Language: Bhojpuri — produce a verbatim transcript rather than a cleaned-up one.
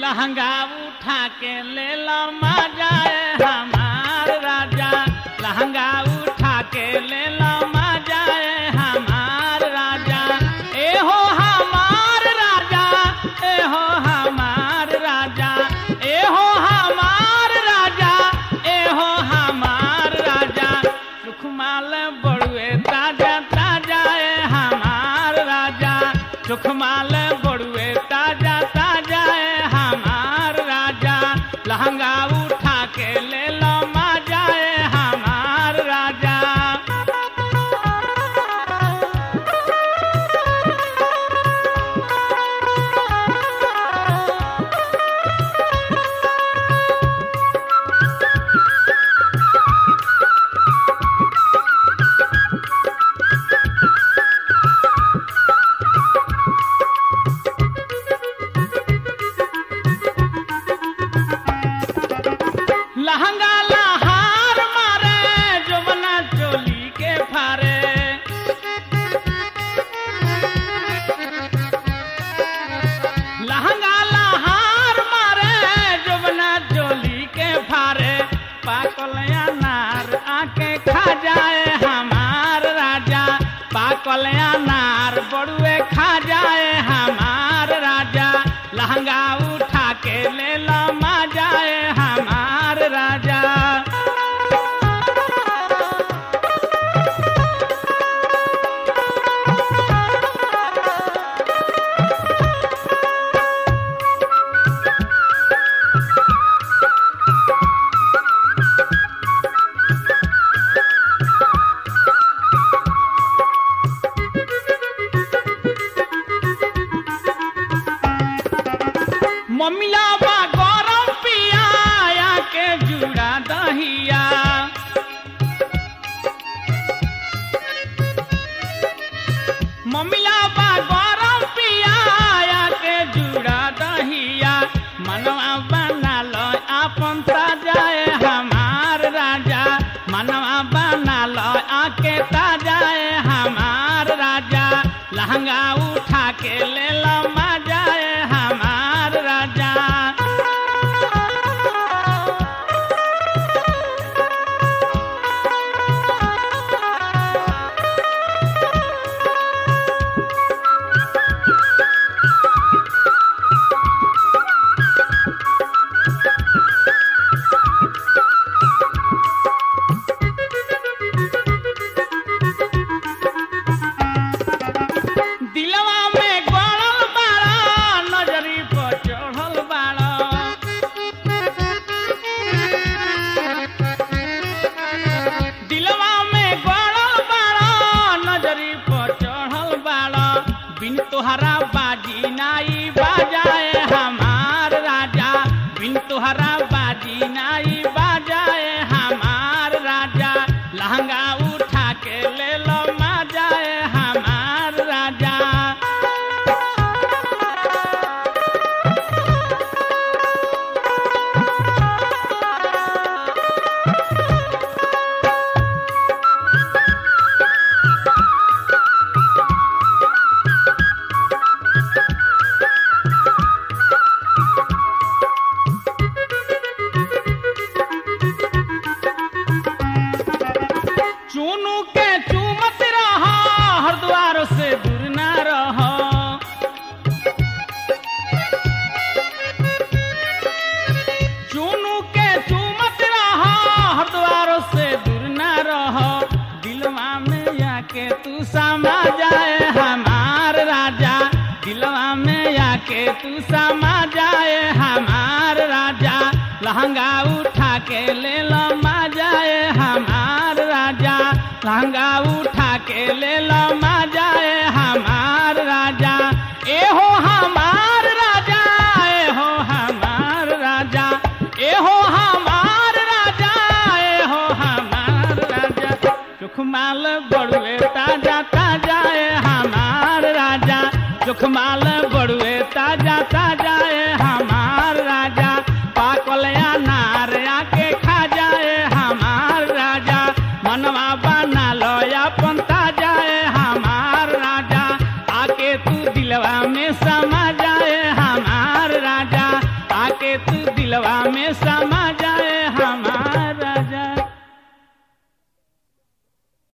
लहंगा उठा के ले लो मजाए हमार राजा, लहंगा उठा के ले लो मजाए हमार राजा। ए हो हमार राजा, ए हो हमार राजा, ए हो हमार राजा, ए हो हमार राजा। सुखमाल बड़ुए ताजा ताजा ए हमार राजा, सुखमाल बड़ुए ताजा ताजा ए हमार राजा। लहंगा उठा के ले लो मजाए हमार राजा। लहंगा लहार मारे जवना चोली के फारे, लहंगा लहार मारे जवना चोली के फारे। पाकल अनार आके खा जाए हमार राजा, पाकल अनार बड़ुए खा जाए हमार राजा। लहंगा उठा के ले लो मजाए हमार राजा। मम्मिया बा गरम पिया के जुड़ा दहिया, मम्मिया बा गरम पिया के जुड़ा दहिया। मनवा बना लो आपन ताजाए हमार राजा, मनवा बना लो आके ताजाए हमार राजा। लहंगा उठा के ले लो मजाए हमार राजा। दिलवा में गड़ल बाड़ा, नजरी पर चढ़ल बाड़ा, दिलवा में गड़ल बाड़ा, नजरी पर चढ़ल बाड़ा। बिन तोहरा बाजी नाई बाजाए हमार राजा, बिन तोहरा बाजी नाई बाजाए हमार राजा। लहंगा उठा के ले लो मजाए हमार राजा। चुनू के चूमत रहो, हरद्वार से दूर ना रहो, चुनू के चूमत रहो, हरद्वार से दूर ना रहो। दिलवा में आके तू समा जाए हमार राजा, दिलवा में आके तू समा जाए हमार राजा। लहंगा उठा के ले लो मजाए हमार राजा, लहंगा उठा के ले लो मजाए हमार राजा। ए हो हमार राजा, ए हो हमार राजा, ए हो हमार राजा, ए हो हमार राजा। सुखमाल बड़ुए ताजा